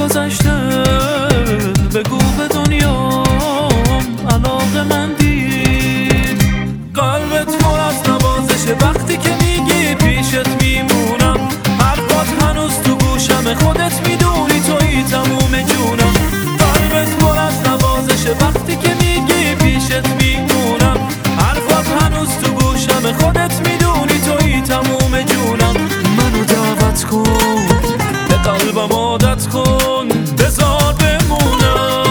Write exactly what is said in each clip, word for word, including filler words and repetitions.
گذشته بگو به دنیام علاقه مندی. قلبت پر از نوازشه وقتی که میگی پیشت میمونم. حرفات هنوز تو گوشم خودت میدونی تویی تموم جونم. قلبت پر از نوازشه وقتی که میگی پیشت میمونم. حرفات هنوز تو گوشم خودت میدونی تویی تموم جونم. منو دعوت کن به قلبم عادت کن بذار بمونم.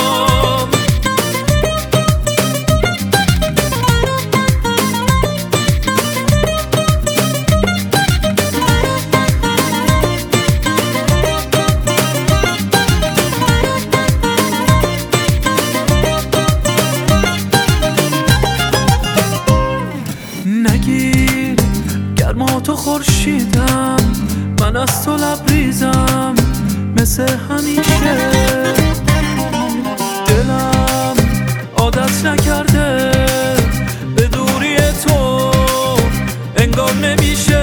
نگیر گرماتو خورشیدم، من از تو لبریزم مثل همیشه. دلم عادت نکرده به دوری تو انگار نمیشه.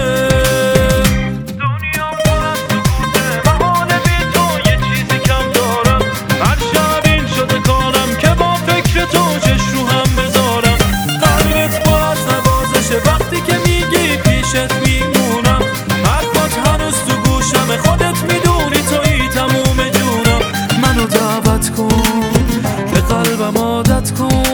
دنیا پر از سکوته و حال بی تو یه چیزی کم دارم. هر شب این شده کارم که با فکر تو چش رو هم بذارم. قلبت پر از نوازشه وقتی که میگی پیشت میمونم. حرفات هنوز تو گوشم خودت میدونی تویی تموم جونم. منو دعوت کن به قلبم عادت کن